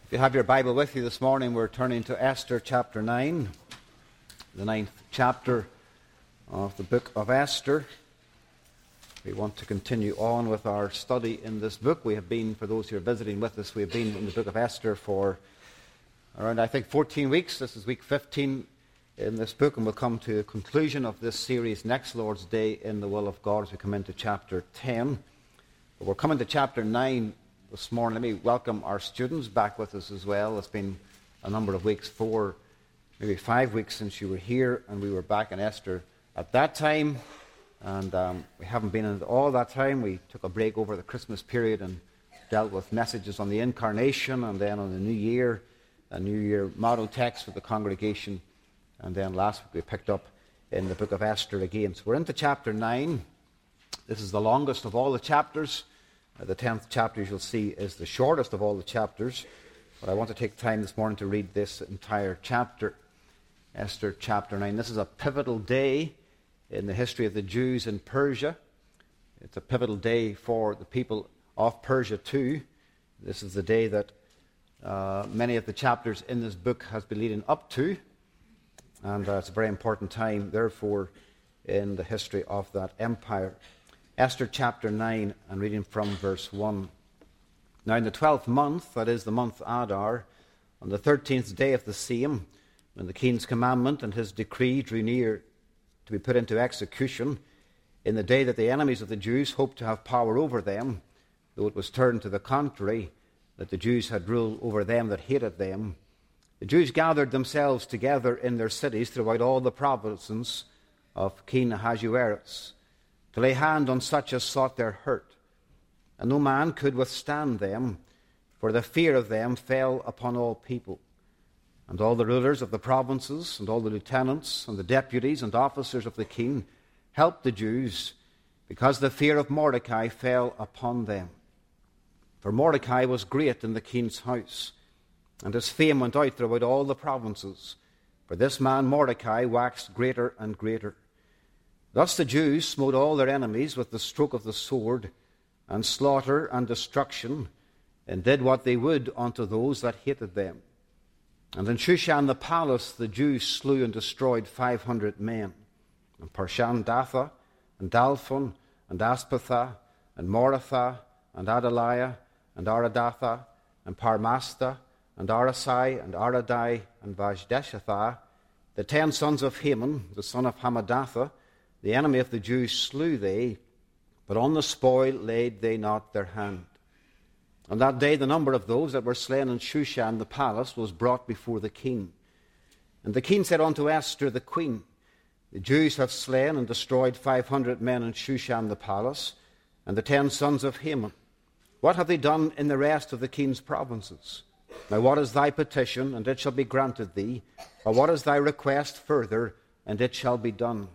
If you have your Bible with you this morning, we're turning to Esther chapter 9, the 9th chapter of the book of Esther. We want to continue on with our study in this book. We have been, for those who are visiting with us, we have been in the book of Esther for around, 14 weeks. This is week 15 in this book, and we'll come to a conclusion of this series next Lord's Day in the will of God as we come into chapter 10. But we're coming to chapter 9 this morning. Let me welcome our students back with us as well. It's been a number of weeks, 4, maybe 5 weeks since you were here, and we were back in Esther at that time. And we haven't been in it all that time. We took a break over the Christmas period and dealt with messages on the Incarnation, and then on the New Year, a New Year motto text for the congregation. And then last week we picked up in the book of Esther again. So we're into chapter 9. This is the longest of all the chapters. The 10th chapter, as you'll see, is the shortest of all the chapters. But I want to take time this morning to read this entire chapter, Esther chapter 9. This is a pivotal day in the history of the Jews in Persia. It's a pivotal day for the people of Persia too. This is the day that many of the chapters in this book has been leading up to. And it's a very important time, therefore, in the history of that empire. Esther chapter 9, and reading from verse 1. Now in the 12th month, that is the month Adar, on the 13th day of the same, when the king's commandment and his decree drew near to be put into execution, in the day that the enemies of the Jews hoped to have power over them, though it was turned to the contrary, that the Jews had rule over them that hated them, the Jews gathered themselves together in their cities throughout all the provinces of King Ahasuerus, to lay hand on such as sought their hurt. And no man could withstand them, for the fear of them fell upon all people. And all the rulers of the provinces, and all the lieutenants, and the deputies, and officers of the king helped the Jews, because the fear of Mordecai fell upon them. For Mordecai was great in the king's house, and his fame went out throughout all the provinces. For this man Mordecai waxed greater and greater. Thus the Jews smote all their enemies with the stroke of the sword, and slaughter and destruction, and did what they would unto those that hated them. And in Shushan the palace the Jews slew and destroyed 500 men. And Parshandatha, and Dalphon, and Aspatha, and Moratha, and Adaliah, and Aradatha, and Parmasta, and Arasai, and Aradai, and Vajdeshatha, the 10 sons of Haman, the son of Hammedatha, the enemy of the Jews, slew they, but on the spoil laid they not their hand. On that day the number of those that were slain in Shushan the palace was brought before the king. And the king said unto Esther the queen, The Jews have slain and destroyed 500 men in Shushan the palace, and the 10 sons of Haman. What have they done in the rest of the king's provinces? Now what is thy petition, and it shall be granted thee? Or what is thy request further, and it shall be done?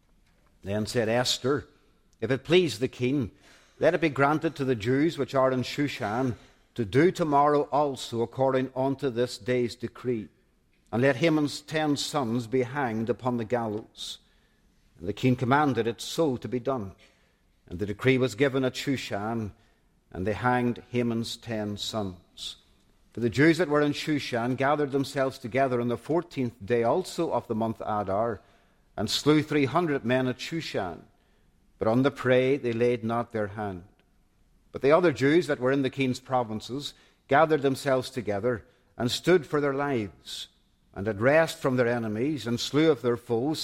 Then said Esther, If it please the king, let it be granted to the Jews which are in Shushan to do tomorrow also according unto this day's decree, and let Haman's 10 sons be hanged upon the gallows. And the king commanded it so to be done. And the decree was given at Shushan, and they hanged Haman's 10 sons. For the Jews that were in Shushan gathered themselves together on the 14th day also of the month Adar, and slew 300 men at Shushan. But on the prey they laid not their hand. But the other Jews that were in the king's provinces gathered themselves together, and stood for their lives, and had rest from their enemies, and slew of their foes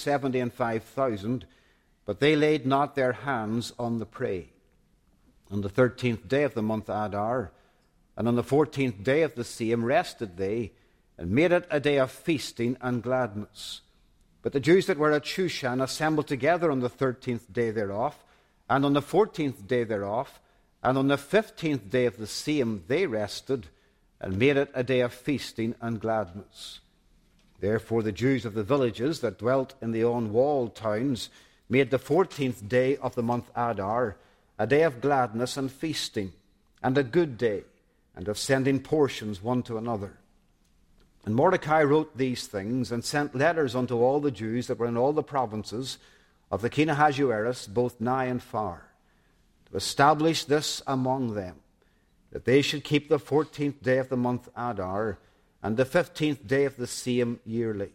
75,000, but they laid not their hands on the prey. On the 13th day of the month Adar, and on the 14th day of the same rested they, and made it a day of feasting and gladness. But the Jews that were at Shushan assembled together on the 13th day thereof, and on the 14th day thereof, and on the 15th day of the same they rested, and made it a day of feasting and gladness. Therefore the Jews of the villages that dwelt in the unwalled towns made the 14th day of the month Adar a day of gladness and feasting, and a good day, and of sending portions one to another. And Mordecai wrote these things, and sent letters unto all the Jews that were in all the provinces of the king Ahasuerus, both nigh and far, to establish this among them, that they should keep the 14th day of the month Adar, and the 15th day of the same yearly.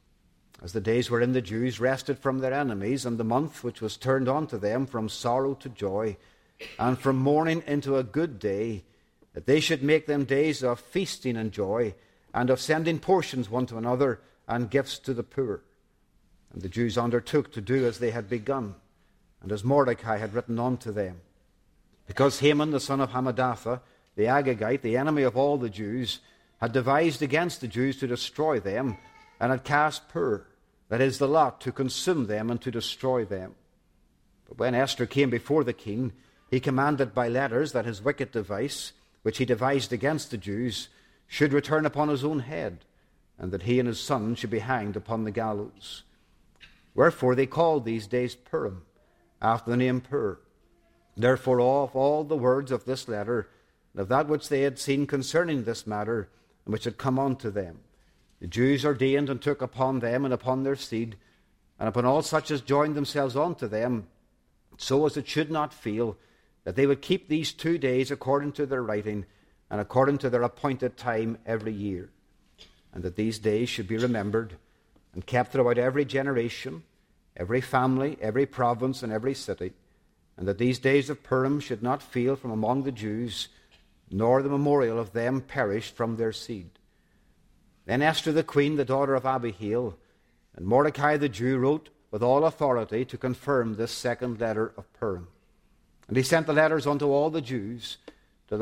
As the days wherein the Jews rested from their enemies, and the month which was turned unto them from sorrow to joy, and from mourning into a good day, that they should make them days of feasting and joy, and of sending portions one to another, and gifts to the poor. And the Jews undertook to do as they had begun, and as Mordecai had written unto them. Because Haman the son of Hammedatha, the Agagite, the enemy of all the Jews, had devised against the Jews to destroy them, and had cast pur, that is the lot, to consume them and to destroy them. But when Esther came before the king, he commanded by letters that his wicked device, which he devised against the Jews, should return upon his own head, and that he and his son should be hanged upon the gallows. Wherefore they called these days Purim, after the name Pur. Therefore of all the words of this letter, and of that which they had seen concerning this matter, and which had come unto them, the Jews ordained and took upon them and upon their seed, and upon all such as joined themselves unto them, so as it should not fail, that they would keep these 2 days according to their writing, and according to their appointed time every year, and that these days should be remembered and kept throughout every generation, every family, every province, and every city, and that these days of Purim should not fail from among the Jews, nor the memorial of them perished from their seed. Then Esther the queen, the daughter of Abihail, and Mordecai the Jew wrote with all authority to confirm this second letter of Purim. And he sent the letters unto all the Jews, to the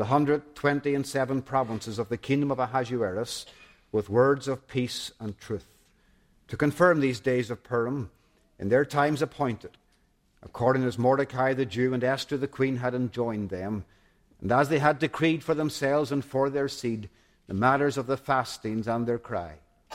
127 provinces of the kingdom of Ahasuerus, with words of peace and truth, to confirm these days of Purim in their times appointed, according as Mordecai the Jew and Esther the queen had enjoined them, and as they had decreed for themselves and for their seed the matters of the fastings and their cry.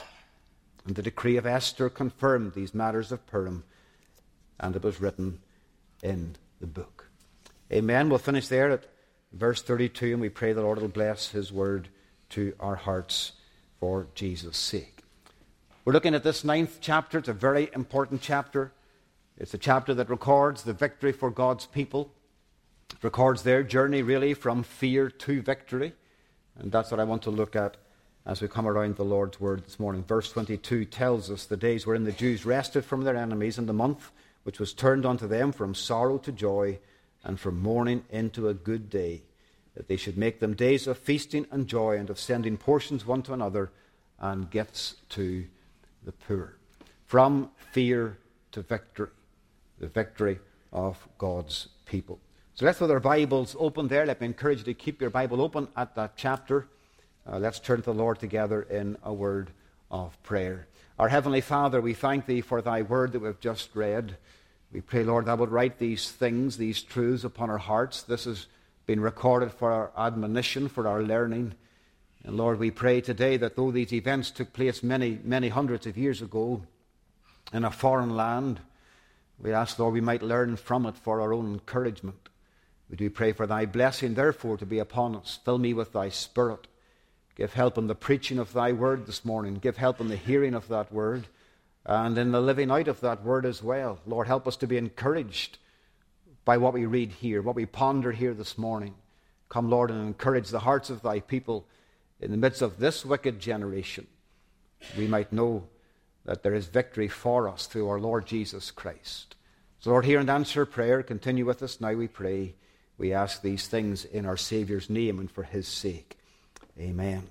And the decree of Esther confirmed these matters of Purim, and it was written in the book. Amen. We'll finish there at verse 32, and we pray the Lord will bless his word to our hearts for Jesus' sake. We're looking at this 9th chapter. It's a very important chapter. It's a chapter that records the victory for God's people. It records their journey really from fear to victory. And that's what I want to look at as we come around the Lord's word this morning. Verse 22 tells us the days wherein the Jews rested from their enemies, and the month which was turned unto them from sorrow to joy, and from mourning into a good day, that they should make them days of feasting and joy, and of sending portions one to another, and gifts to the poor. From fear to victory, the victory of God's people. So let's, with our Bibles open there, let me encourage you to keep your Bible open at that chapter. Let's turn to the Lord together in a word of prayer. Our Heavenly Father, we thank Thee for Thy word that we've just read. We pray, Lord, Thou would write these things, these truths upon our hearts. This has been recorded for our admonition, for our learning. And Lord, we pray today that though these events took place many, many hundreds of years ago in a foreign land, we ask, Lord, we might learn from it for our own encouragement. We do pray for Thy blessing, therefore, to be upon us. Fill me with Thy Spirit. Give help in the preaching of Thy word this morning. Give help in the hearing of that word and in the living out of that word as well. Lord, help us to be encouraged by what we read here, what we ponder here this morning. Come, Lord, and encourage the hearts of Thy people in the midst of this wicked generation. We might know that there is victory for us through our Lord Jesus Christ. So, Lord, hear and answer prayer. Continue with us now, we pray. We ask these things in our Saviour's name and for His sake. Amen.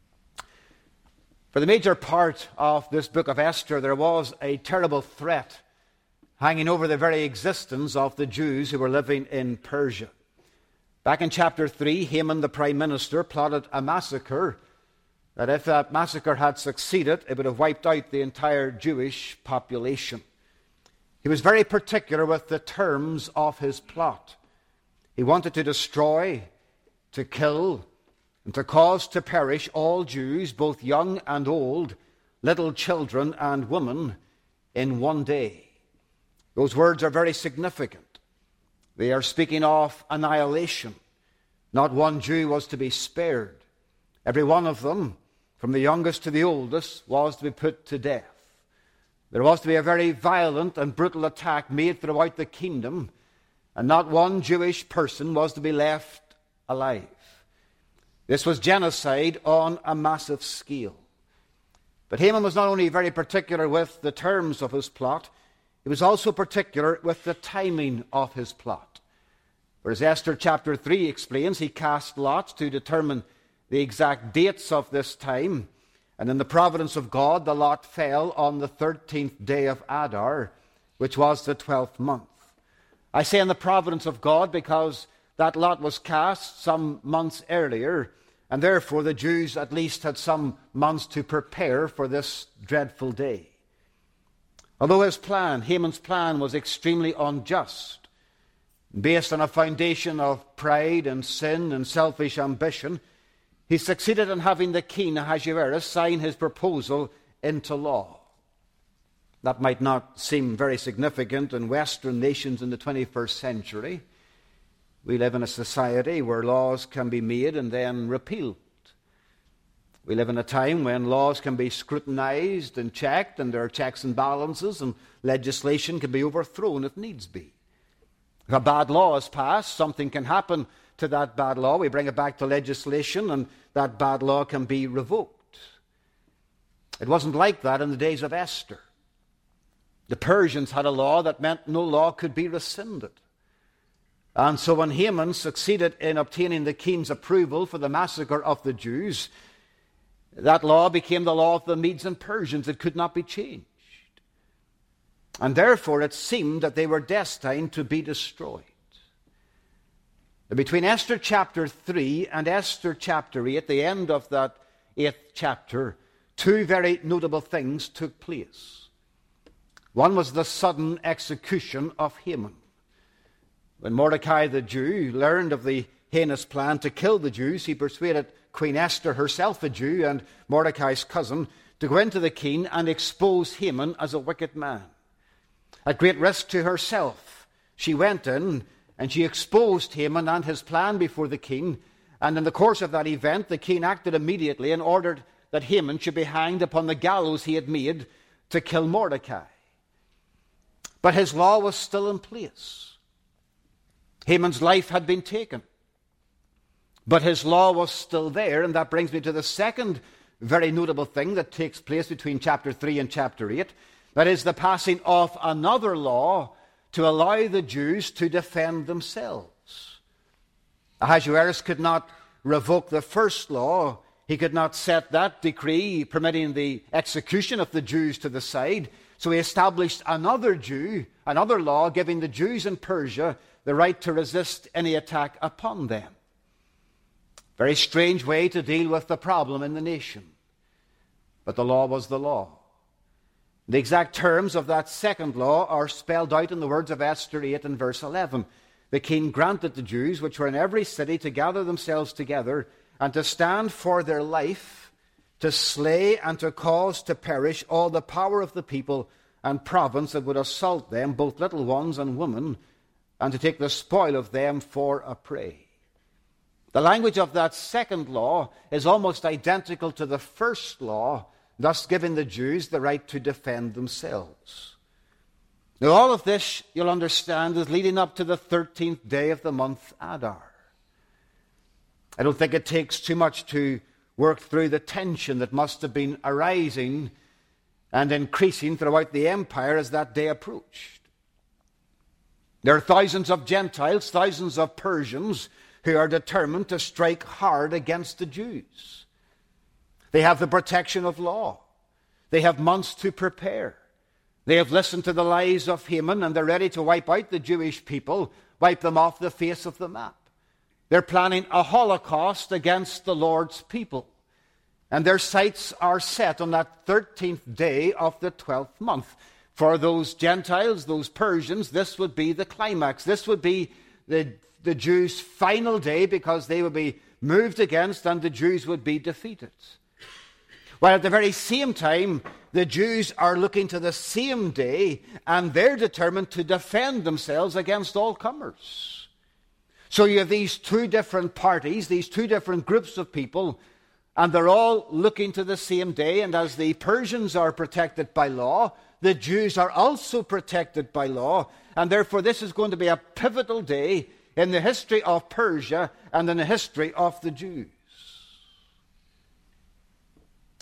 For the major part of this book of Esther, there was a terrible threat hanging over the very existence of the Jews who were living in Persia. Back in chapter 3, Haman the prime minister plotted a massacre that if that massacre had succeeded, it would have wiped out the entire Jewish population. He was very particular with the terms of his plot. He wanted to destroy, to kill, and to cause to perish all Jews, both young and old, little children and women, in one day. Those words are very significant. They are speaking of annihilation. Not one Jew was to be spared. Every one of them, from the youngest to the oldest, was to be put to death. There was to be a very violent and brutal attack made throughout the kingdom, and not one Jewish person was to be left alive. This was genocide on a massive scale. But Haman was not only very particular with the terms of his plot, he was also particular with the timing of his plot. For as Esther chapter 3 explains, he cast lots to determine the exact dates of this time. And in the providence of God, the lot fell on the 13th day of Adar, which was the 12th month. I say in the providence of God because that lot was cast some months earlier, and therefore the Jews at least had some months to prepare for this dreadful day. Although Haman's plan was extremely unjust, based on a foundation of pride and sin and selfish ambition, he succeeded in having the king Ahasuerus sign his proposal into law. That might not seem very significant in Western nations in the 21st century. We live in a society where laws can be made and then repealed. We live in a time when laws can be scrutinized and checked, and there are checks and balances, and legislation can be overthrown if needs be. If a bad law is passed, something can happen to that bad law. We bring it back to legislation, and that bad law can be revoked. It wasn't like that in the days of Esther. The Persians had a law that meant no law could be rescinded. And so when Haman succeeded in obtaining the king's approval for the massacre of the Jews, that law became the law of the Medes and Persians. It could not be changed. And therefore it seemed that they were destined to be destroyed. Between Esther chapter 3 and Esther chapter 8, the end of that 8th chapter, two very notable things took place. One was the sudden execution of Haman. When Mordecai the Jew learned of the heinous plan to kill the Jews, he persuaded Queen Esther, herself a Jew, and Mordecai's cousin, to go into the king and expose Haman as a wicked man. At great risk to herself, she went in and she exposed Haman and his plan before the king. And in the course of that event, the king acted immediately and ordered that Haman should be hanged upon the gallows he had made to kill Mordecai. But his law was still in place. Haman's life had been taken, but his law was still there, and that brings me to the second very notable thing that takes place between chapter 3 and chapter 8. That is the passing of another law to allow the Jews to defend themselves. Ahasuerus could not revoke the first law. He could not set that decree permitting the execution of the Jews to the side. So he established another law giving the Jews in Persia the right to resist any attack upon them. Very strange way to deal with the problem in the nation. But the law was the law. The exact terms of that second law are spelled out in the words of Esther 8 and verse 11. The king granted the Jews which were in every city to gather themselves together and to stand for their life, to slay and to cause to perish all the power of the people and province that would assault them, both little ones and women, and to take the spoil of them for a prey. The language of that second law is almost identical to the first law, thus giving the Jews the right to defend themselves. Now all of this, you'll understand, is leading up to the 13th day of the month Adar. I don't think it takes too much to work through the tension that must have been arising and increasing throughout the empire as that day approached. There are thousands of Gentiles, thousands of Persians who are determined to strike hard against the Jews. They have the protection of law. They have months to prepare. They have listened to the lies of Haman, and they're ready to wipe out the Jewish people, wipe them off the face of the map. They're planning a holocaust against the Lord's people. And their sights are set on that 13th day of the 12th month. For those Gentiles, those Persians, this would be the climax. This would be the Jews' final day, because they would be moved against and the Jews would be defeated. While at the very same time, the Jews are looking to the same day and they're determined to defend themselves against all comers. So you have these two different parties, these two different groups of people, and they're all looking to the same day. And as the Persians are protected by law, the Jews are also protected by law, and therefore this is going to be a pivotal day in the history of Persia and in the history of the Jews.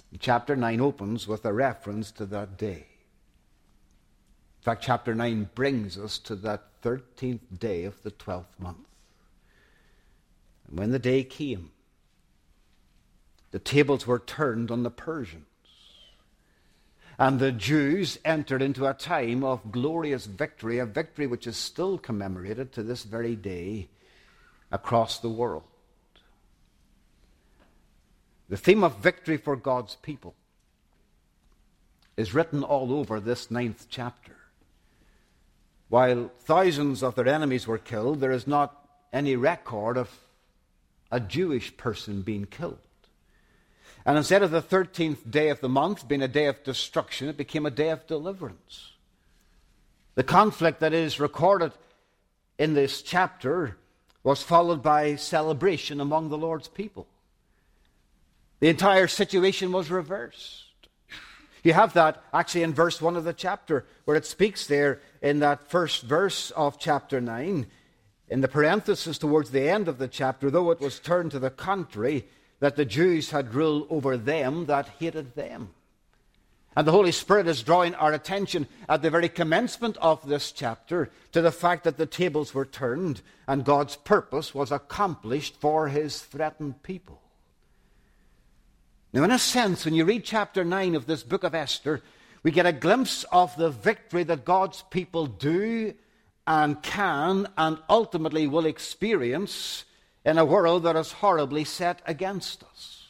Chapter 9 opens with a reference to that day. In fact, chapter 9 brings us to that 13th day of the 12th month. And when the day came, the tables were turned on the Persians, and the Jews entered into a time of glorious victory, a victory which is still commemorated to this very day across the world. The theme of victory for God's people is written all over this 9th chapter. While thousands of their enemies were killed, there is not any record of a Jewish person being killed. And instead of the 13th day of the month being a day of destruction, it became a day of deliverance. The conflict that is recorded in this chapter was followed by celebration among the Lord's people. The entire situation was reversed. You have that actually in verse 1 of the chapter, where it speaks there in that first verse of chapter 9, in the parenthesis towards the end of the chapter, though it was turned to the contrary, that the Jews had rule over them that hated them. And the Holy Spirit is drawing our attention at the very commencement of this chapter to the fact that the tables were turned and God's purpose was accomplished for his threatened people. Now, in a sense, when you read chapter 9 of this book of Esther, we get a glimpse of the victory that God's people do and can and ultimately will experience in a world that is horribly set against us.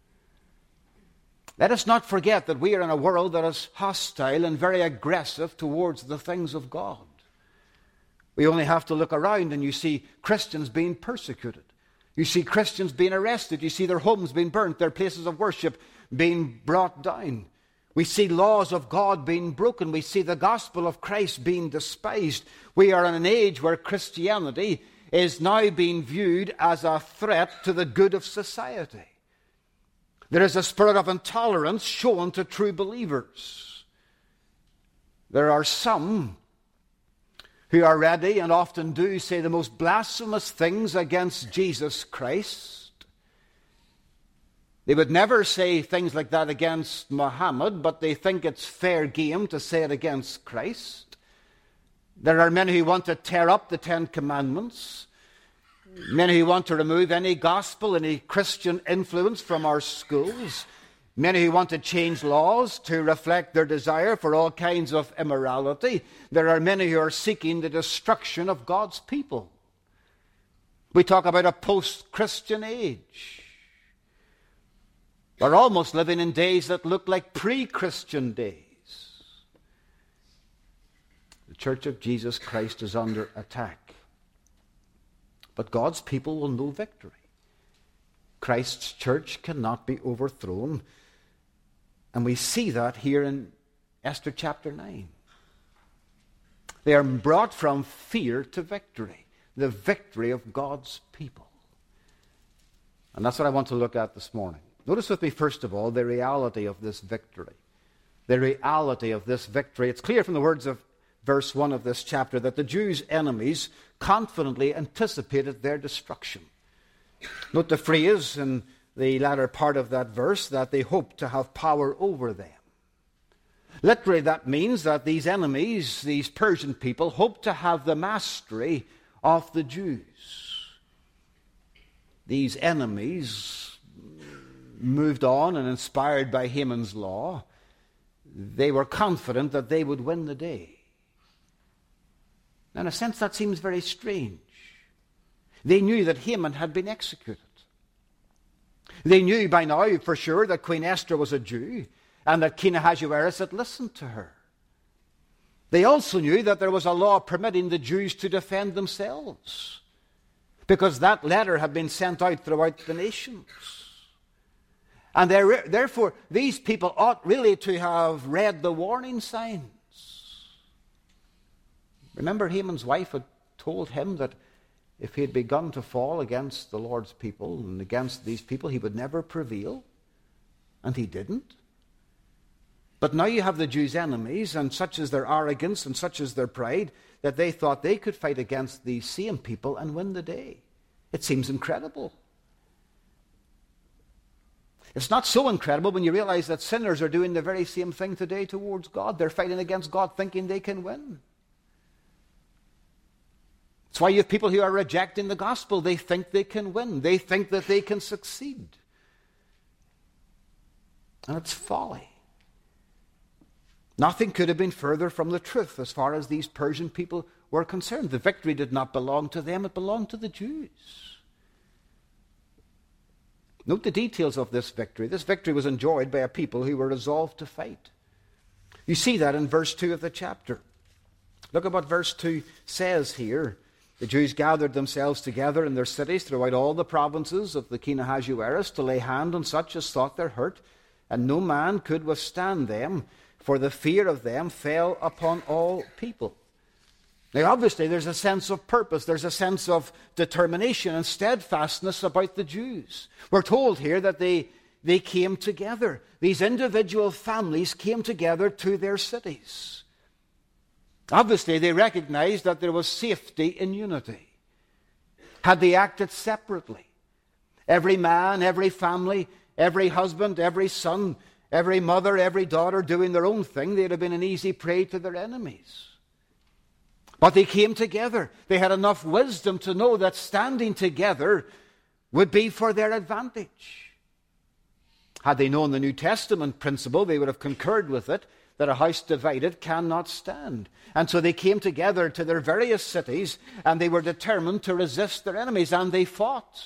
Let us not forget that we are in a world that is hostile and very aggressive towards the things of God. We only have to look around and you see Christians being persecuted. You see Christians being arrested. You see their homes being burnt, their places of worship being brought down. We see laws of God being broken. We see the gospel of Christ being despised. We are in an age where Christianity is now being viewed as a threat to the good of society. There is a spirit of intolerance shown to true believers. There are some who are ready and often do say the most blasphemous things against Jesus Christ. They would never say things like that against Muhammad, but they think it's fair game to say it against Christ. There are many who want to tear up the Ten Commandments, many who want to remove any gospel, any Christian influence from our schools, many who want to change laws to reflect their desire for all kinds of immorality. There are many who are seeking the destruction of God's people. We talk about a post-Christian age. We're almost living in days that look like pre-Christian days. The Church of Jesus Christ is under attack. But God's people will know victory. Christ's church cannot be overthrown. And we see that here in Esther chapter 9. They are brought from fear to victory. The victory of God's people. And that's what I want to look at this morning. Notice with me, first of all, the reality of this victory. The reality of this victory. It's clear from the words of verse 1 of this chapter that the Jews' enemies confidently anticipated their destruction. Note the phrase in the latter part of that verse, that they hoped to have power over them. Literally, that means that these enemies, these Persian people, hoped to have the mastery of the Jews. These enemies, moved on and inspired by Haman's law, they were confident that they would win the day. Now, in a sense, that seems very strange. They knew that Haman had been executed. They knew by now for sure that Queen Esther was a Jew and that King Ahasuerus had listened to her. They also knew that there was a law permitting the Jews to defend themselves because that letter had been sent out throughout the nations. And therefore, these people ought really to have read the warning signs. Remember, Haman's wife had told him that if he had begun to fall against the Lord's people and against these people, he would never prevail. And he didn't. But now you have the Jews' enemies, and such is their arrogance and such is their pride, that they thought they could fight against these same people and win the day. It seems incredible. It's not so incredible when you realize that sinners are doing the very same thing today towards God. They're fighting against God thinking they can win. That's why you have people who are rejecting the gospel. They think they can win. They think that they can succeed. And it's folly. Nothing could have been further from the truth as far as these Persian people were concerned. The victory did not belong to them, it belonged to the Jews. Note the details of this victory. This victory was enjoyed by a people who were resolved to fight. You see that in verse 2 of the chapter. Look at what verse 2 says here. The Jews gathered themselves together in their cities throughout all the provinces of the king Ahasuerus to lay hand on such as thought their hurt, and no man could withstand them, for the fear of them fell upon all people. Now, obviously, there's a sense of purpose. There's a sense of determination and steadfastness about the Jews. We're told here that they came together. These individual families came together to their cities. Obviously, they recognized that there was safety in unity. Had they acted separately, every man, every family, every husband, every son, every mother, every daughter doing their own thing, they'd have been an easy prey to their enemies. But they came together. They had enough wisdom to know that standing together would be for their advantage. Had they known the New Testament principle, they would have concurred with it, that a house divided cannot stand. And so they came together to their various cities, and they were determined to resist their enemies, and they fought.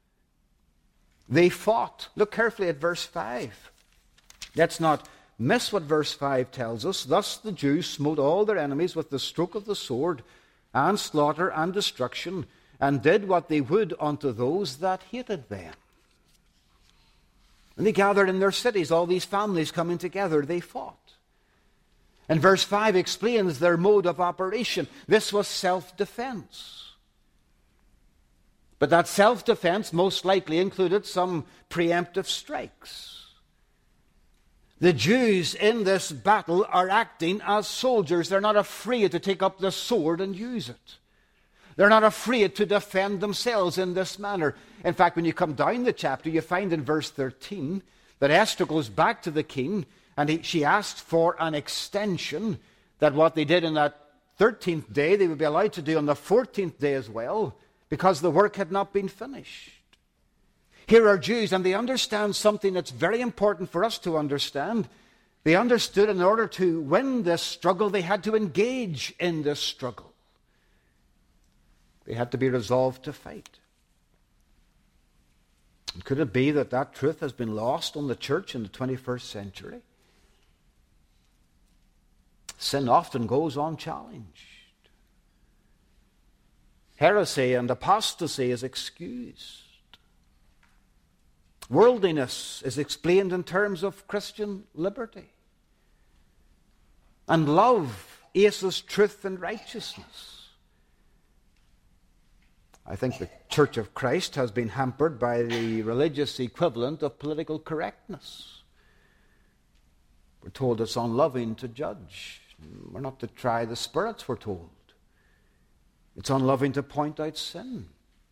They fought. Look carefully at verse 5. Let's not miss what verse 5 tells us. Thus the Jews smote all their enemies with the stroke of the sword, and slaughter and destruction, and did what they would unto those that hated them. And they gathered in their cities, all these families coming together, they fought. And verse 5 explains their mode of operation. This was self-defense. But that self-defense most likely included some preemptive strikes. The Jews in this battle are acting as soldiers. They're not afraid to take up the sword and use it. They're not afraid to defend themselves in this manner. In fact, when you come down the chapter, you find in verse 13 that Esther goes back to the king and she asked for an extension, that what they did on that 13th day, they would be allowed to do on the 14th day as well, because the work had not been finished. Here are Jews, and they understand something that's very important for us to understand. They understood in order to win this struggle, they had to engage in this struggle. They had to be resolved to fight. And could it be that that truth has been lost on the church in the 21st century? Sin often goes unchallenged. Heresy and apostasy is excused. Worldliness is explained in terms of Christian liberty. And love aces truth and righteousness. I think the Church of Christ has been hampered by the religious equivalent of political correctness. We're told it's unloving to judge. We're not to try the spirits, we're told. It's unloving to point out sin.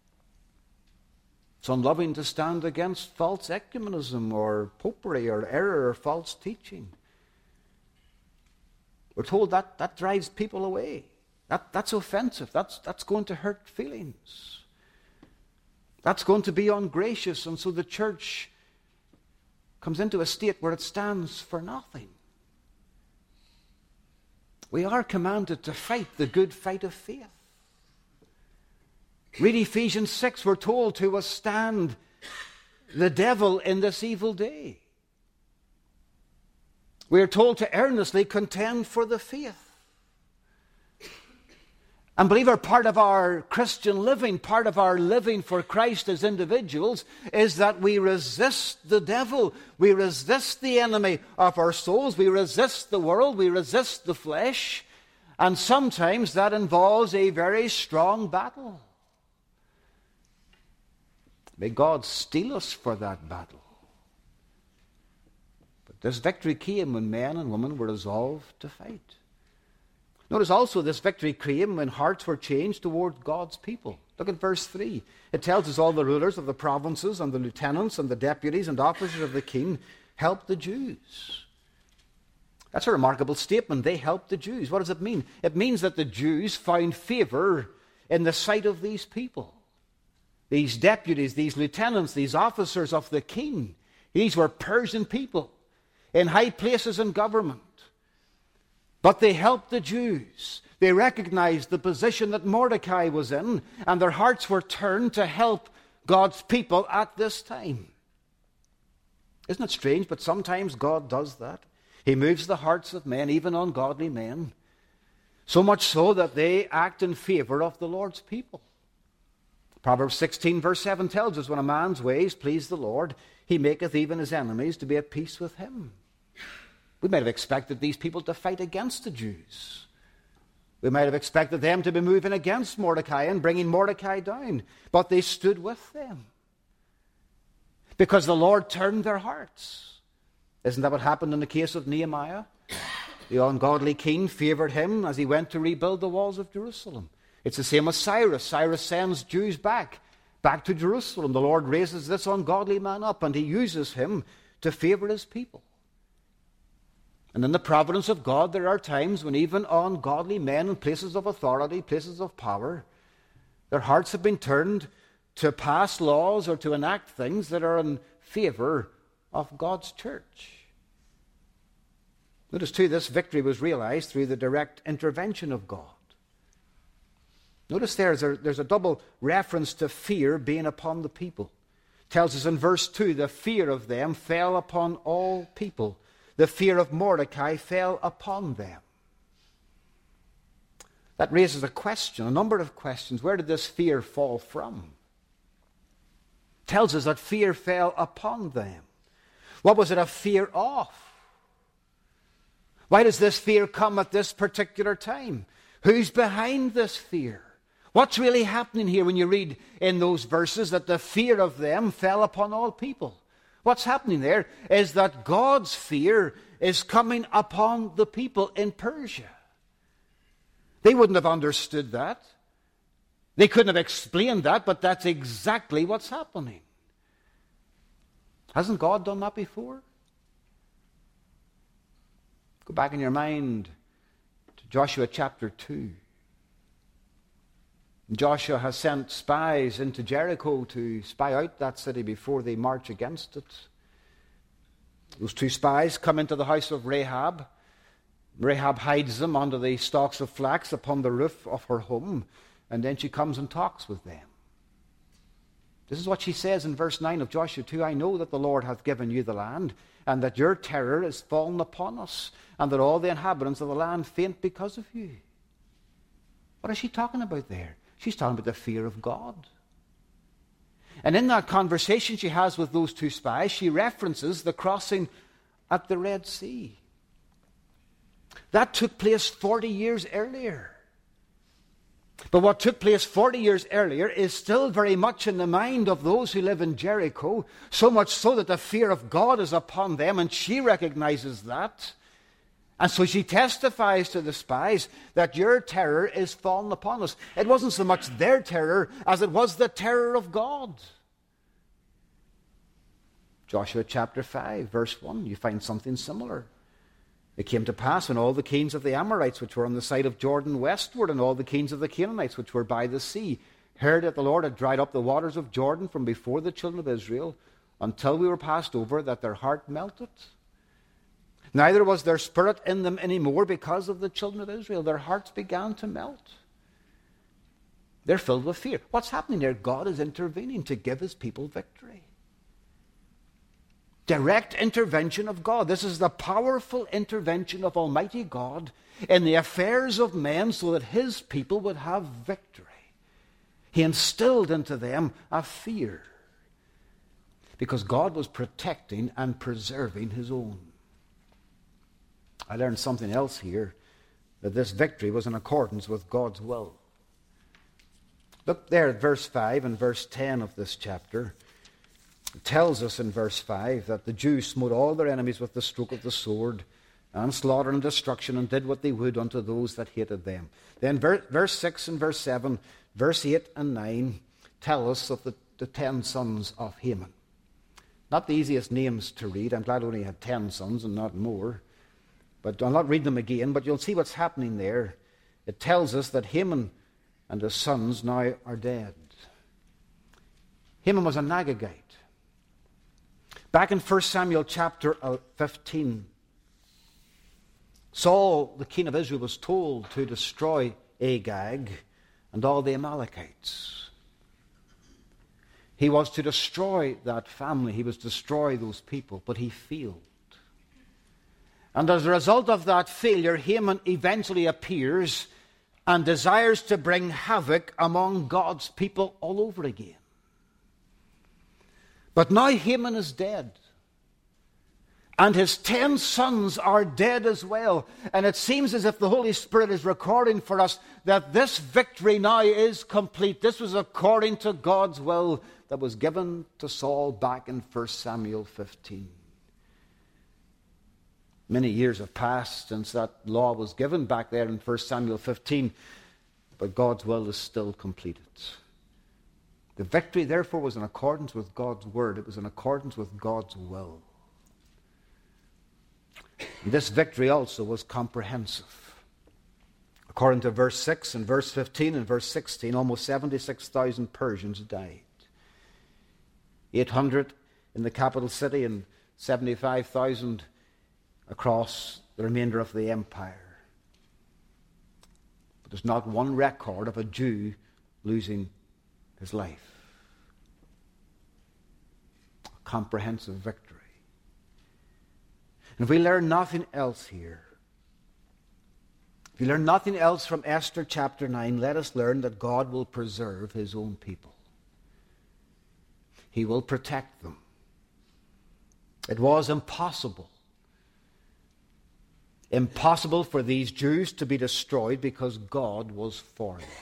It's unloving to stand against false ecumenism or popery or error or false teaching. We're told that drives people away. That's offensive. That's going to hurt feelings. That's going to be ungracious. And so the church comes into a state where it stands for nothing. We are commanded to fight the good fight of faith. Read Ephesians 6, we're told to withstand the devil in this evil day. We are told to earnestly contend for the faith. And believer, part of our Christian living, part of our living for Christ as individuals, is that we resist the devil. We resist the enemy of our souls. We resist the world. We resist the flesh. And sometimes that involves a very strong battle. May God steel us for that battle. But this victory came when men and women were resolved to fight. Notice also this victory came when hearts were changed toward God's people. Look at verse 3. It tells us all the rulers of the provinces and the lieutenants and the deputies and officers of the king helped the Jews. That's a remarkable statement. They helped the Jews. What does it mean? It means that the Jews found favor in the sight of these people. These deputies, these lieutenants, these officers of the king. These were Persian people in high places in government. But they helped the Jews. They recognized the position that Mordecai was in, and their hearts were turned to help God's people at this time. Isn't it strange? But sometimes God does that. He moves the hearts of men, even ungodly men, so much so that they act in favor of the Lord's people. Proverbs 16 verse 7 tells us, when a man's ways please the Lord, he maketh even his enemies to be at peace with him. We might have expected these people to fight against the Jews. We might have expected them to be moving against Mordecai and bringing Mordecai down. But they stood with them because the Lord turned their hearts. Isn't that what happened in the case of Nehemiah? The ungodly king favored him as he went to rebuild the walls of Jerusalem. It's the same as Cyrus. Cyrus sends Jews back to Jerusalem. The Lord raises this ungodly man up, and he uses him to favor his people. And in the providence of God, there are times when even ungodly men in places of authority, places of power, their hearts have been turned to pass laws or to enact things that are in favor of God's church. Notice too, this victory was realized through the direct intervention of God. Notice there's a double reference to fear being upon the people. It tells us in verse 2, the fear of them fell upon all people. The fear of Mordecai fell upon them. That raises a question, a number of questions. Where did this fear fall from? It tells us that fear fell upon them. What was it a fear of? Why does this fear come at this particular time? Who's behind this fear? What's really happening here when you read in those verses that the fear of them fell upon all people? What's happening there is that God's fear is coming upon the people in Persia. They wouldn't have understood that. They couldn't have explained that, but that's exactly what's happening. Hasn't God done that before? Go back in your mind to Joshua chapter 2. Joshua has sent spies into Jericho to spy out that city before they march against it. Those two spies come into the house of Rahab. Rahab hides them under the stalks of flax upon the roof of her home, and then she comes and talks with them. This is what she says in verse 9 of Joshua 2. I know that the Lord hath given you the land, and that your terror is fallen upon us, and that all the inhabitants of the land faint because of you. What is she talking about there? She's talking about the fear of God. And in that conversation she has with those two spies, she references the crossing at the Red Sea. That took place 40 years earlier. But what took place 40 years earlier is still very much in the mind of those who live in Jericho, so much so that the fear of God is upon them, and she recognizes that. And so she testifies to the spies that your terror is fallen upon us. It wasn't so much their terror as it was the terror of God. Joshua chapter 5, verse 1, you find something similar. It came to pass when all the kings of the Amorites, which were on the side of Jordan westward, and all the kings of the Canaanites, which were by the sea, heard that the Lord had dried up the waters of Jordan from before the children of Israel, until we were passed over, that their heart melted. Neither was there spirit in them any more because of the children of Israel. Their hearts began to melt. They're filled with fear. What's happening there? God is intervening to give his people victory. Direct intervention of God. This is the powerful intervention of Almighty God in the affairs of men so that his people would have victory. He instilled into them a fear because God was protecting and preserving his own. I learned something else here, that this victory was in accordance with God's will. Look there at verse 5 and verse 10 of this chapter. It tells us in verse 5 that the Jews smote all their enemies with the stroke of the sword, and slaughter and destruction, and did what they would unto those that hated them. Then verse 6 and verse 7, verse 8 and 9 tell us of the 10 sons of Haman. Not the easiest names to read. I'm glad I only had 10 sons and not more. But I'll not read them again, but you'll see what's happening there. It tells us that Haman and his sons now are dead. Haman was an Agagite. Back in 1 Samuel chapter 15, Saul, the king of Israel, was told to destroy Agag and all the Amalekites. He was to destroy that family. He was to destroy those people, but he failed. And as a result of that failure, Haman eventually appears and desires to bring havoc among God's people all over again. But now Haman is dead. And his 10 sons are dead as well. And it seems as if the Holy Spirit is recording for us that this victory now is complete. This was according to God's will that was given to Saul back in 1 Samuel 15. Many years have passed since that law was given back there in 1 Samuel 15, but God's will is still completed. The victory, therefore, was in accordance with God's word. It was in accordance with God's will. And this victory also was comprehensive. According to verse 6 and verse 15 and verse 16, almost 76,000 Persians died. 800 in the capital city and 75,000 across the remainder of the empire. But there's not one record of a Jew losing his life. A comprehensive victory. And if we learn nothing else here, if we learn nothing else from Esther chapter 9, let us learn that God will preserve his own people. He will protect them. It was impossible for these Jews to be destroyed because God was for them.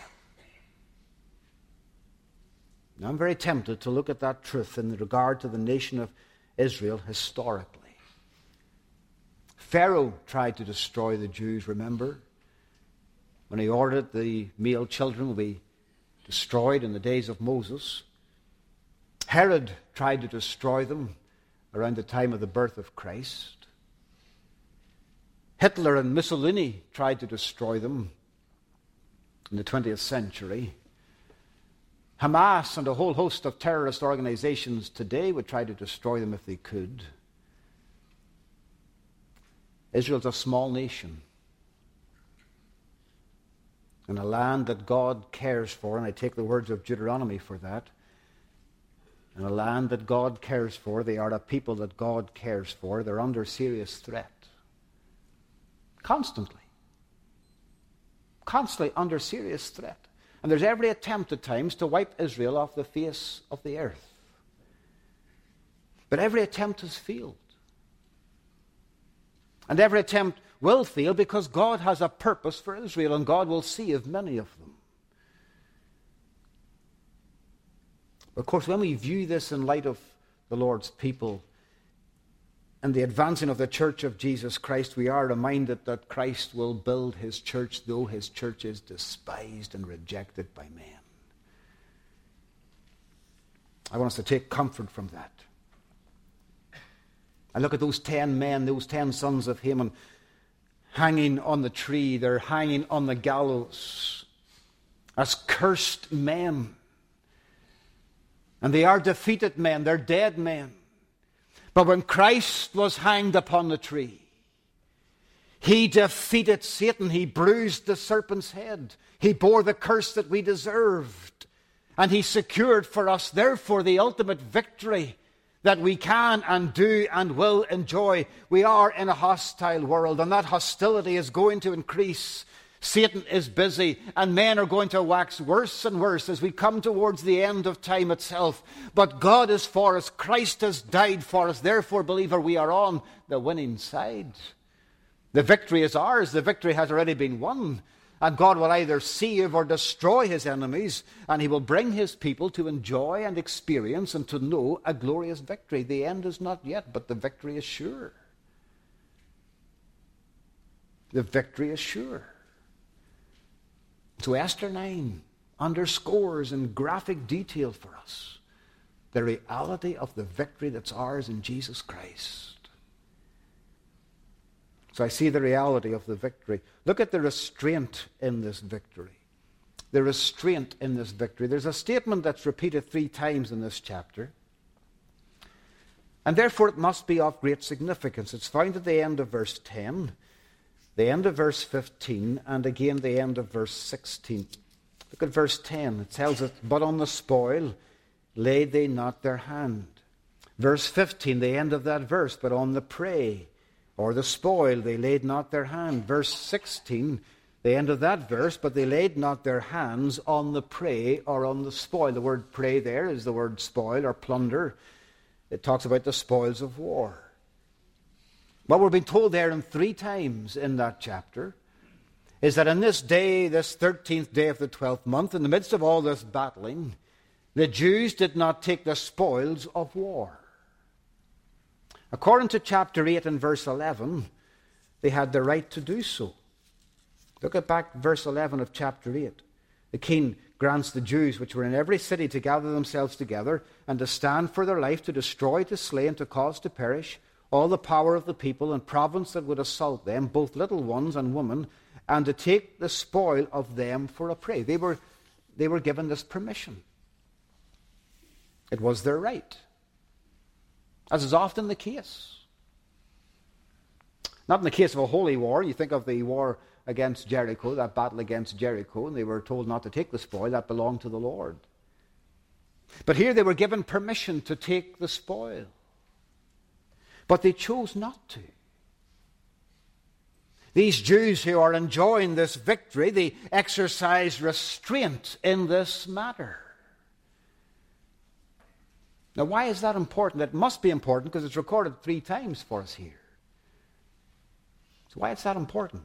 Now, I'm very tempted to look at that truth in regard to the nation of Israel historically. Pharaoh tried to destroy the Jews, remember? When he ordered the male children will be destroyed in the days of Moses. Herod tried to destroy them around the time of the birth of Christ. Hitler and Mussolini tried to destroy them in the 20th century. Hamas and a whole host of terrorist organizations today would try to destroy them if they could. Israel's a small nation in a land that God cares for, and I take the words of Deuteronomy for that. In a land that God cares for, they are a people that God cares for. They're under serious threat. Constantly under serious threat. And there's every attempt at times to wipe Israel off the face of the earth. But every attempt has failed. And every attempt will fail because God has a purpose for Israel, and God will save many of them. Of course, when we view this in light of the Lord's people and the advancing of the church of Jesus Christ, we are reminded that Christ will build his church, though his church is despised and rejected by men. I want us to take comfort from that. I look at those 10 men, those 10 sons of Haman, hanging on the tree. They're hanging on the gallows as cursed men. And they are defeated men. They're dead men. But when Christ was hanged upon the tree, he defeated Satan. He bruised the serpent's head. He bore the curse that we deserved. And he secured for us, therefore, the ultimate victory that we can and do and will enjoy. We are in a hostile world, and that hostility is going to increase. Satan is busy, and men are going to wax worse and worse as we come towards the end of time itself. But God is for us. Christ has died for us. Therefore, believer, we are on the winning side. The victory is ours. The victory has already been won. And God will either save or destroy his enemies, and he will bring his people to enjoy and experience and to know a glorious victory. The end is not yet, but the victory is sure. The victory is sure. So Esther 9 underscores in graphic detail for us the reality of the victory that's ours in Jesus Christ. So I see the reality of the victory. Look at the restraint in this victory. The restraint in this victory. There's a statement that's repeated 3 times in this chapter. And therefore it must be of great significance. It's found at the end of verse 10, the end of verse 15, and again the end of verse 16. Look at verse 10. It tells us, but on the spoil laid they not their hand. Verse 15, the end of that verse, but on the prey or the spoil they laid not their hand. Verse 16, the end of that verse, but they laid not their hands on the prey or on the spoil. The word prey there is the word spoil or plunder. It talks about the spoils of war. What we're being told there in 3 times in that chapter is that in this day, this 13th day of the 12th month, in the midst of all this battling, the Jews did not take the spoils of war. According to chapter 8 and verse 11, they had the right to do so. Look at back verse 11 of chapter 8. The king grants the Jews which were in every city to gather themselves together and to stand for their life, to destroy, to slay, and to cause to perish all the power of the people and province that would assault them, both little ones and women, and to take the spoil of them for a prey. They were given this permission. It was their right, as is often the case. Not in the case of a holy war. You think of the war against Jericho, that battle against Jericho, and they were told not to take the spoil. That belonged to the Lord. But here they were given permission to take the spoil. But they chose not to. These Jews who are enjoying this victory, they exercise restraint in this matter. Now, why is that important? It must be important because it's recorded 3 times for us here. So why is that important?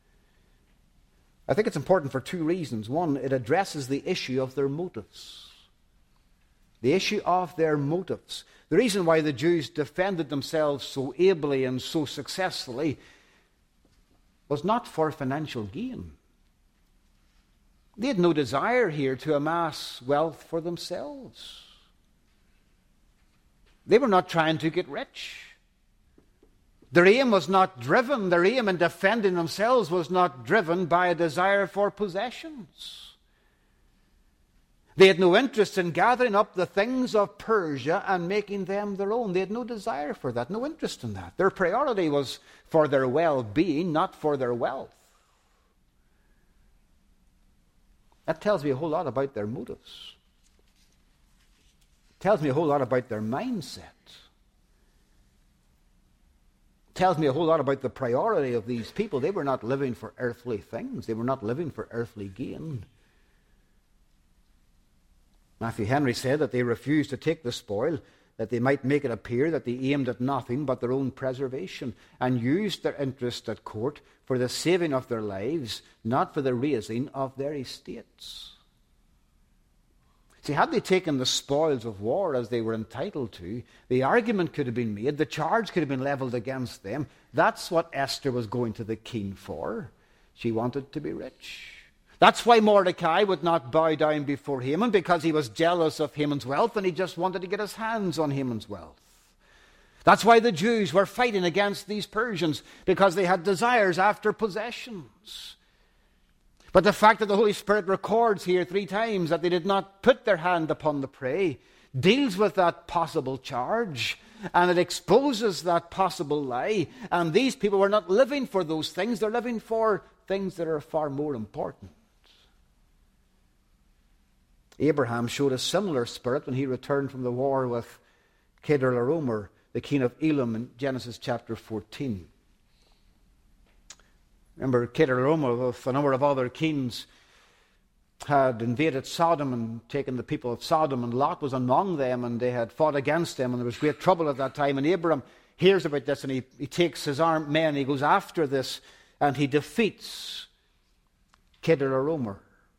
I think it's important for 2 reasons. One, it addresses the issue of their motives. The issue of their motives. The reason why the Jews defended themselves so ably and so successfully was not for financial gain. They had no desire here to amass wealth for themselves. They were not trying to get rich. Their aim was not driven, their aim in defending themselves was not driven by a desire for possessions. They had no interest in gathering up the things of Persia and making them their own. They had no desire for that, no interest in that. Their priority was for their well-being, not for their wealth. That tells me a whole lot about their motives. It tells me a whole lot about their mindset. It tells me a whole lot about the priority of these people. They were not living for earthly things. They were not living for earthly gain. Matthew Henry said that they refused to take the spoil, that they might make it appear that they aimed at nothing but their own preservation, and used their interest at court for the saving of their lives, not for the raising of their estates. See, had they taken the spoils of war as they were entitled to, the argument could have been made, the charge could have been leveled against them. That's what Esther was going to the king for. She wanted to be rich. That's why Mordecai would not bow down before Haman, because he was jealous of Haman's wealth and he just wanted to get his hands on Haman's wealth. That's why the Jews were fighting against these Persians, because they had desires after possessions. But the fact that the Holy Spirit records here 3 times that they did not put their hand upon the prey deals with that possible charge, and it exposes that possible lie. And these people were not living for those things. They're living for things that are far more important. Abraham showed a similar spirit when he returned from the war with Chedorlaomer, the king of Elam, in Genesis chapter 14. Remember, Chedorlaomer, with a number of other kings, had invaded Sodom and taken the people of Sodom, and Lot was among them, and they had fought against them, and there was great trouble at that time. And Abraham hears about this, and he takes his armed men, he goes after this, and he defeats Chedorlaomer.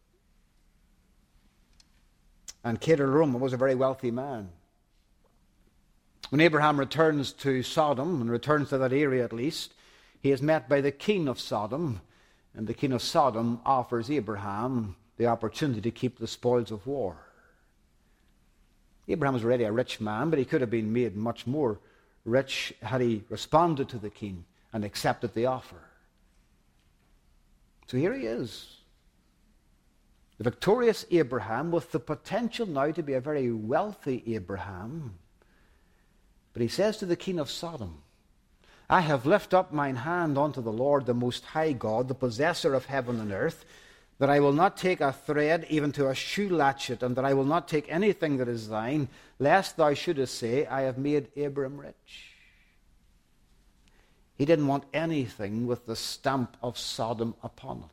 And Chedorlaomer was a very wealthy man. When Abraham returns to Sodom, and returns to that area at least, he is met by the king of Sodom, and the king of Sodom offers Abraham the opportunity to keep the spoils of war. Abraham was already a rich man, but he could have been made much more rich had he responded to the king and accepted the offer. So here he is, the victorious Abraham, with the potential now to be a very wealthy Abraham. But he says to the king of Sodom, I have lifted up mine hand unto the Lord, the Most High God, the possessor of heaven and earth, that I will not take a thread even to a shoe latchet, and that I will not take anything that is thine, lest thou shouldest say, I have made Abram rich. He didn't want anything with the stamp of Sodom upon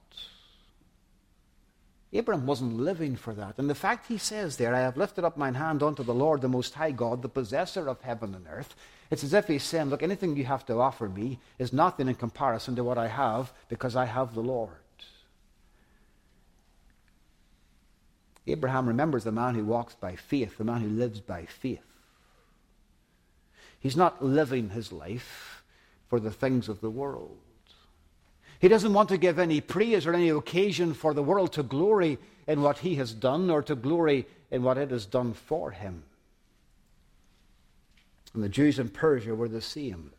it. Abram wasn't living for that. And the fact he says there, I have lifted up mine hand unto the Lord, the Most High God, the possessor of heaven and earth, it's as if he's saying, look, anything you have to offer me is nothing in comparison to what I have, because I have the Lord. Abraham remembers the man who walks by faith, the man who lives by faith. He's not living his life for the things of the world. He doesn't want to give any praise or any occasion for the world to glory in what he has done or to glory in what it has done for him. And the Jews in Persia were the same.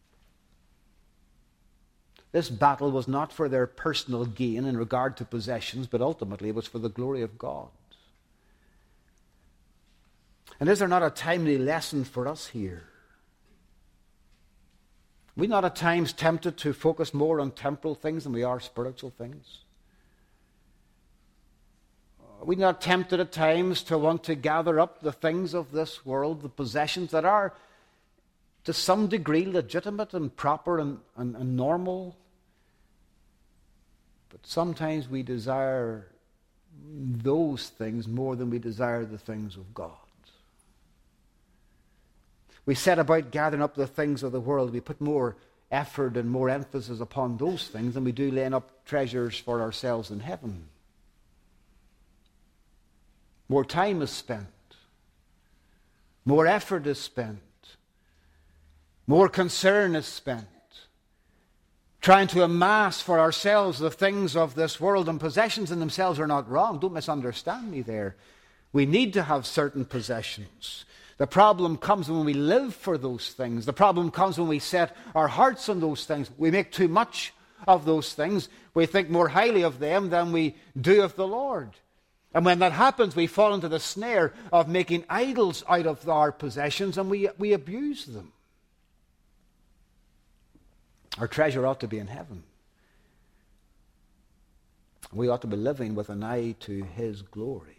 This battle was not for their personal gain in regard to possessions, but ultimately it was for the glory of God. And is there not a timely lesson for us here? Are we not at times tempted to focus more on temporal things than we are spiritual things? Are we not tempted at times to want to gather up the things of this world, the possessions that are to some degree legitimate and proper and normal? But sometimes we desire those things more than we desire the things of God. We set about gathering up the things of the world. We put more effort and more emphasis upon those things than we do laying up treasures for ourselves in heaven. More time is spent. More effort is spent. More concern is spent trying to amass for ourselves the things of this world, and possessions in themselves are not wrong. Don't misunderstand me there. We need to have certain possessions. The problem comes when we live for those things. The problem comes when we set our hearts on those things. We make too much of those things. We think more highly of them than we do of the Lord. And when that happens, we fall into the snare of making idols out of our possessions, and we abuse them. Our treasure ought to be in heaven. We ought to be living with an eye to His glory.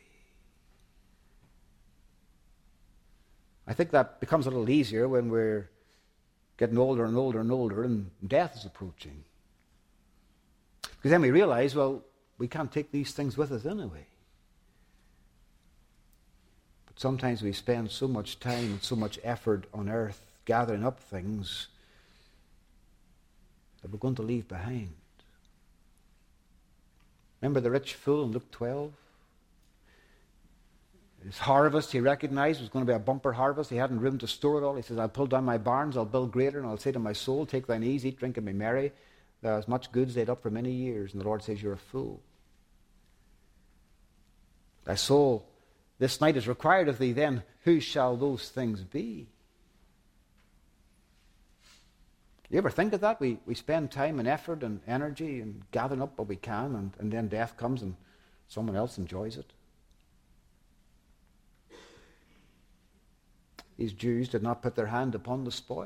I think that becomes a little easier when we're getting older and older and older and death is approaching. Because then we realize, well, we can't take these things with us anyway. But sometimes we spend so much time and so much effort on earth gathering up things that we're going to leave behind. Remember the rich fool in Luke 12? His harvest, he recognized, was going to be a bumper harvest. He hadn't room to store it all. He says, I'll pull down my barns, I'll build greater, and I'll say to my soul, take thine ease, eat, drink, and be merry. Thou hast much goods laid up for many years. And the Lord says, you're a fool. Thy soul, this night is required of thee. Then who shall those things be? You ever think of that? We spend time and effort and energy and gathering up what we can, and then death comes and someone else enjoys it. These Jews did not put their hand upon the spoil.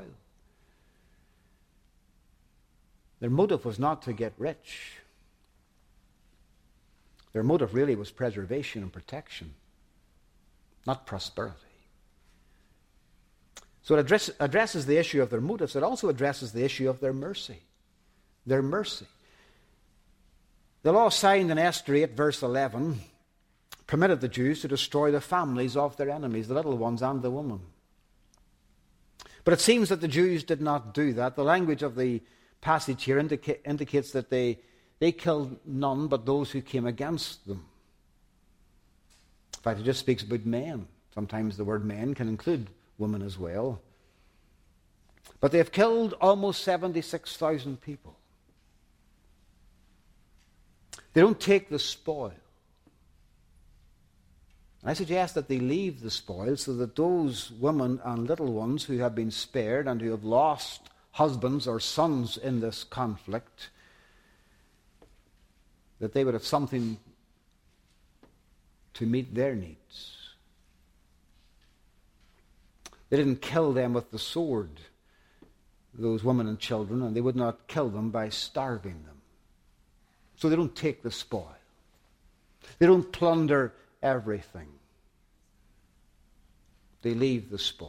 Their motive was not to get rich. Their motive really was preservation and protection, not prosperity. So it addresses the issue of their motives. It also addresses the issue of their mercy. Their mercy. The law signed in Esther 8, verse 11, permitted the Jews to destroy the families of their enemies, the little ones and the women. But it seems that the Jews did not do that. The language of the passage here indicates that they killed none but those who came against them. In fact, it just speaks about men. Sometimes the word men can include women as well. But they've killed almost 76,000 people. They don't take the spoil. And I suggest that they leave the spoil so that those women and little ones who have been spared and who have lost husbands or sons in this conflict, that they would have something to meet their needs. They didn't kill them with the sword, those women and children, and they would not kill them by starving them. So they don't take the spoil. They don't plunder everything. They leave the spoil.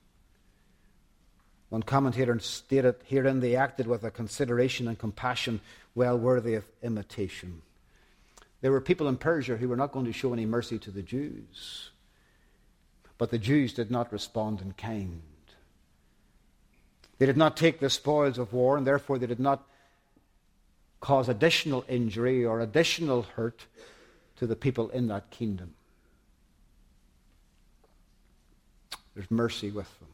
One commentator stated, herein they acted with a consideration and compassion well worthy of imitation. There were people in Persia who were not going to show any mercy to the Jews. But the Jews did not respond in kind. They did not take the spoils of war, and therefore they did not cause additional injury or additional hurt to the people in that kingdom. There's mercy with them.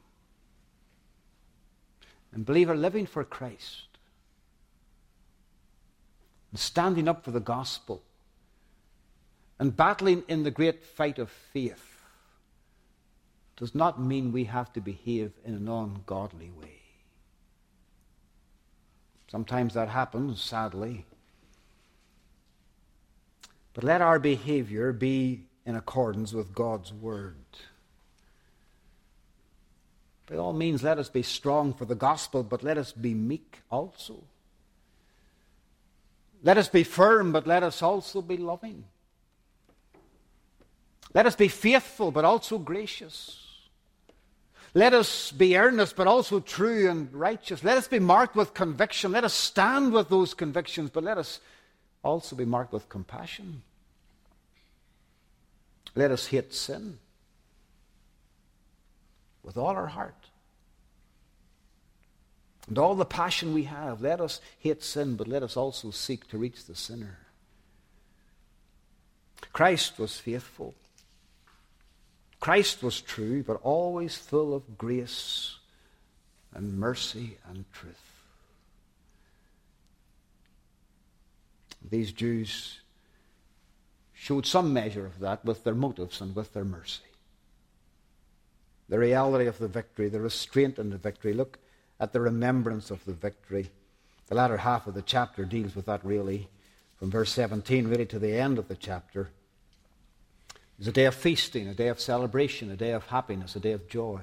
And believer, living for Christ and standing up for the gospel and battling in the great fight of faith does not mean we have to behave in an ungodly way. Sometimes that happens, sadly. But let our behavior be in accordance with God's word. By all means, let us be strong for the gospel, but let us be meek also. Let us be firm, but let us also be loving. Let us be faithful, but also gracious. Let us be earnest, but also true and righteous. Let us be marked with conviction. Let us stand with those convictions, but let us also be marked with compassion. Let us hate sin with all our heart. And all the passion we have, let us hate sin, but let us also seek to reach the sinner. Christ was faithful. Christ was true, but always full of grace and mercy and truth. These Jews showed some measure of that with their motives and with their mercy. The reality of the victory, the restraint in the victory. Look at the remembrance of the victory. The latter half of the chapter deals with that really, from verse 17 really to the end of the chapter. It's a day of feasting, a day of celebration, a day of happiness, a day of joy.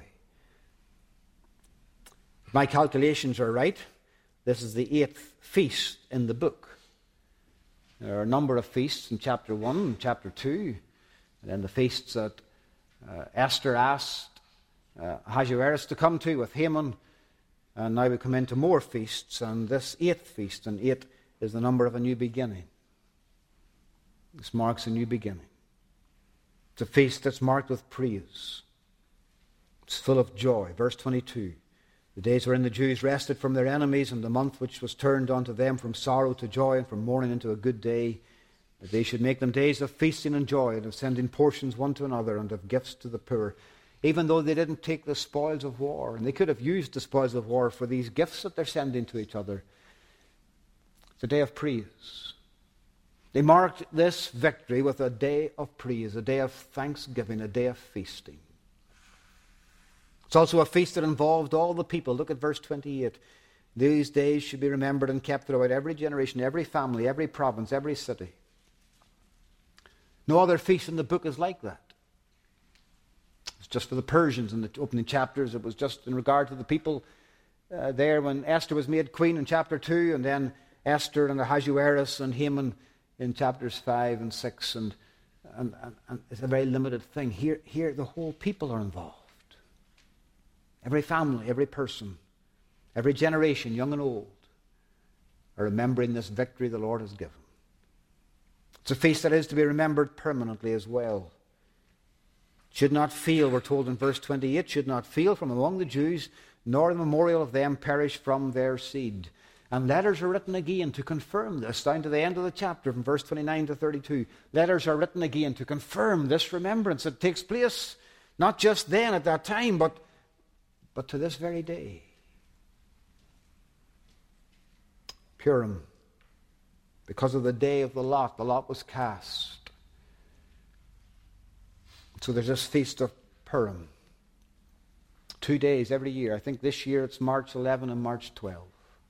If my calculations are right, this is the 8th feast in the book. There are a number of feasts in chapter 1 and chapter 2, and then the feasts that Esther asked Ahasuerus to come to with Haman, and now we come into more feasts, and this 8th feast, and 8 is the number of a new beginning. This marks a new beginning. It's a feast that's marked with praise. It's full of joy. Verse 22, the days wherein the Jews rested from their enemies, and the month which was turned unto them from sorrow to joy, and from mourning into a good day, that they should make them days of feasting and joy, and of sending portions one to another, and of gifts to the poor, even though they didn't take the spoils of war. And they could have used the spoils of war for these gifts that they're sending to each other. It's a day of praise. They marked this victory with a day of praise, a day of thanksgiving, a day of feasting. It's also a feast that involved all the people. Look at verse 28. These days should be remembered and kept throughout every generation, every family, every province, every city. No other feast in the book is like that. It's just for the Persians in the opening chapters. It was just in regard to the people there when Esther was made queen in chapter 2, and then Esther and Ahasuerus and Haman in chapters 5 and 6, and it's a very limited thing. Here the whole people are involved. Every family, every person, every generation, young and old, are remembering this victory the Lord has given. It's a feast that is to be remembered permanently as well. Should not fail, we're told in verse 28, should not fail from among the Jews, nor the memorial of them perish from their seed. And letters are written again to confirm this, down to the end of the chapter, from verse 29 to 32. Letters are written again to confirm this remembrance that takes place, not just then at that time, but to this very day. Purim, because of the day of the lot was cast. So there's this Feast of Purim. 2 days every year. I think this year it's March 11 and March 12.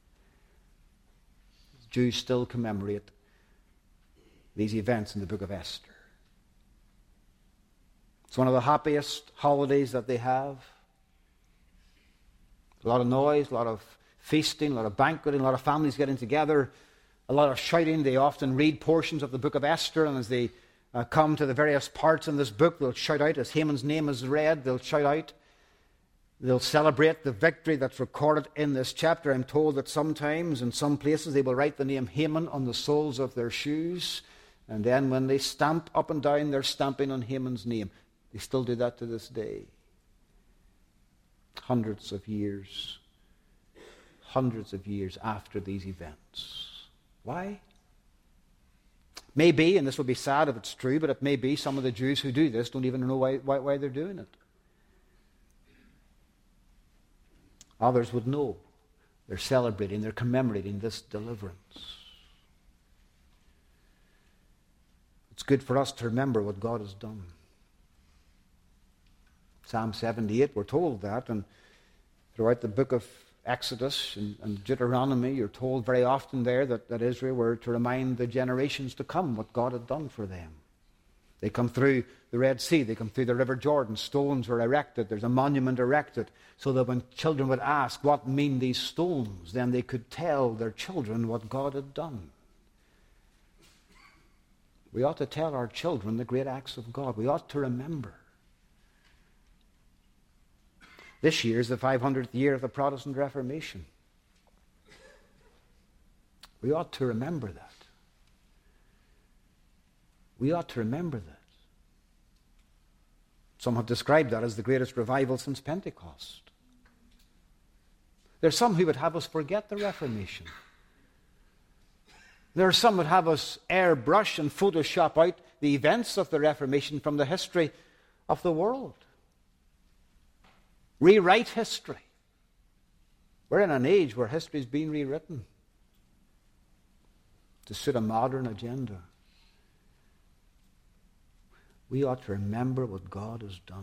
Jews still commemorate these events in the book of Esther. It's one of the happiest holidays that they have. A lot of noise, a lot of feasting, a lot of banqueting, a lot of families getting together, a lot of shouting. They often read portions of the book of Esther, and as they come to the various parts in this book, they'll shout out. As Haman's name is read, they'll shout out. They'll celebrate the victory that's recorded in this chapter. I'm told that sometimes, in some places, they will write the name Haman on the soles of their shoes, and then when they stamp up and down, they're stamping on Haman's name. They still do that to this day. Hundreds of years after these events. Why? Maybe, and this will be sad if it's true, but it may be some of the Jews who do this don't even know why they're doing it. Others would know. They're celebrating, they're commemorating this deliverance. It's good for us to remember what God has done. Psalm 78, we're told that, and throughout the book of Exodus and Deuteronomy, you're told very often there that Israel were to remind the generations to come what God had done for them. They come through the Red Sea, they come through the River Jordan, stones were erected, there's a monument erected, so that when children would ask, what mean these stones, then they could tell their children what God had done. We ought to tell our children the great acts of God. We ought to remember. This year is the 500th year of the Protestant Reformation. We ought to remember that. We ought to remember that. Some have described that as the greatest revival since Pentecost. There are some who would have us forget the Reformation. There are some who would have us airbrush and Photoshop out the events of the Reformation from the history of the world. Rewrite history. We're in an age where history is being rewritten to suit a modern agenda. We ought to remember what God has done.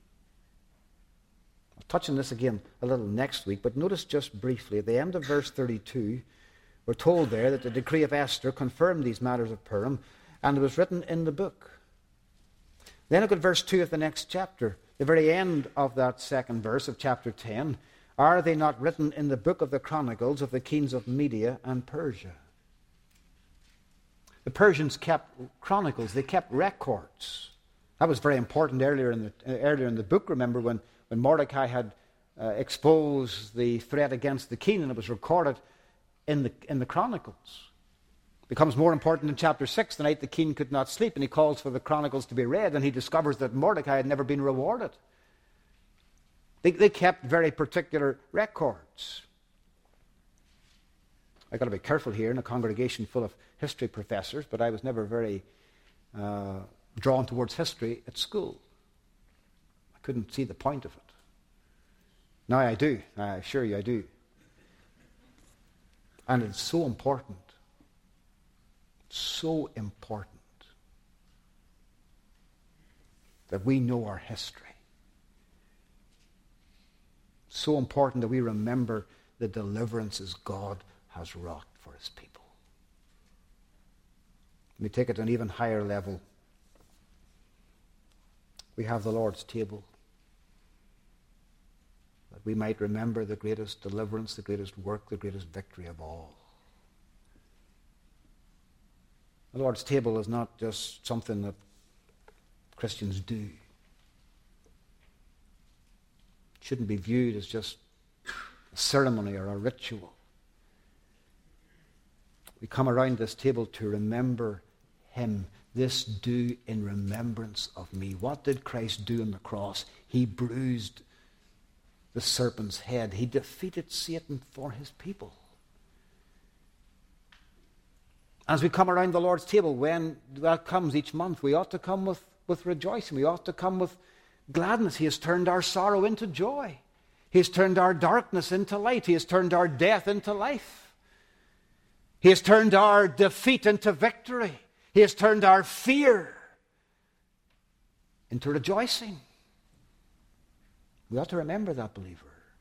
I'll touch on this again a little next week, but notice just briefly, at the end of verse 32, we're told there that the decree of Esther confirmed these matters of Purim, and it was written in the book. Then look at verse 2 of the next chapter, the very end of that second verse of chapter 10. Are they not written in the book of the Chronicles of the kings of Media and Persia? The Persians kept chronicles, they kept records. That was very important earlier in the book, remember, when Mordecai had exposed the threat against the king, and it was recorded in the Chronicles. It becomes more important in chapter 6, the night the king could not sleep, and he calls for the Chronicles to be read, and he discovers that Mordecai had never been rewarded. They kept very particular records. I've got to be careful here in a congregation full of history professors, but I was never very drawn towards history at school. I couldn't see the point of it. Now I do. I assure you I do. And it's so important. So important that we know our history. So important that we remember the deliverances God has wrought for his people. Let me take it to an even higher level. We have the Lord's table, that we might remember the greatest deliverance, the greatest work, the greatest victory of all. The Lord's table is not just something that Christians do. It shouldn't be viewed as just a ceremony or a ritual. We come around this table to remember him. This do in remembrance of me. What did Christ do on the cross? He bruised the serpent's head. He defeated Satan for his people. As we come around the Lord's table, when that comes each month, we ought to come with rejoicing. We ought to come with gladness. He has turned our sorrow into joy. He has turned our darkness into light. He has turned our death into life. He has turned our defeat into victory. He has turned our fear into rejoicing. We ought to remember that, believer.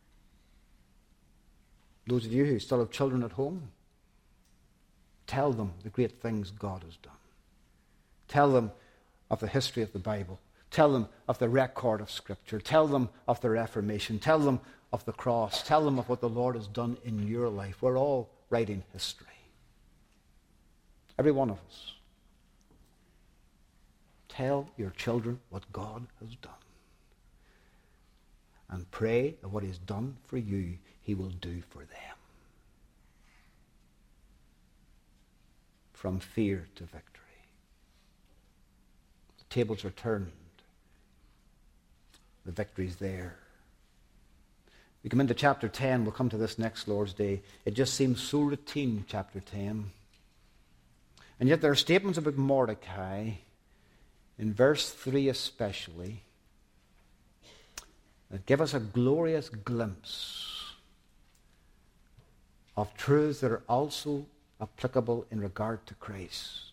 Those of you who still have children at home, tell them the great things God has done. Tell them of the history of the Bible. Tell them of the record of Scripture. Tell them of the Reformation. Tell them of the cross. Tell them of what the Lord has done in your life. We're all writing history. Every one of us. Tell your children what God has done. And pray that what He has done for you, He will do for them. From fear to victory. The tables are turned. The victory's there. We come into chapter 10. We'll come to this next Lord's Day. It just seems so routine, chapter 10. And yet there are statements about Mordecai, in verse 3 especially, that give us a glorious glimpse of truths that are also applicable in regard to Christ.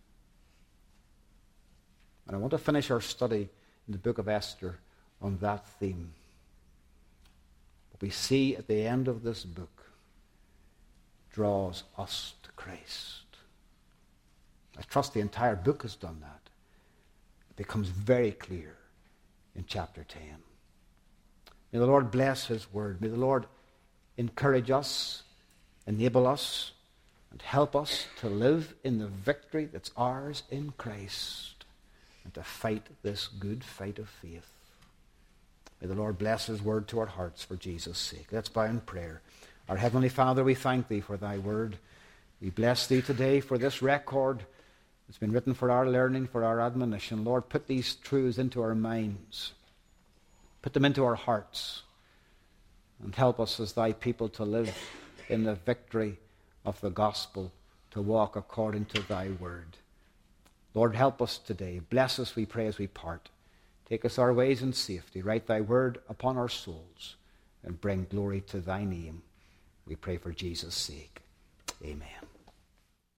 And I want to finish our study in the book of Esther on that theme. What we see at the end of this book draws us to Christ. I trust the entire book has done that. It becomes very clear in chapter 10. May the Lord bless His word. May the Lord encourage us, enable us, and help us to live in the victory that's ours in Christ and to fight this good fight of faith. May the Lord bless His word to our hearts for Jesus' sake. Let's bow in prayer. Our Heavenly Father, we thank Thee for Thy word. We bless Thee today for this record that's been written for our learning, for our admonition. Lord, put these truths into our minds. Put them into our hearts. And help us as Thy people to live in the victory of the gospel, to walk according to Thy word. Lord, help us today. Bless us, we pray, as we part. Take us our ways in safety. Write Thy word upon our souls and bring glory to Thy name. We pray for Jesus' sake. Amen.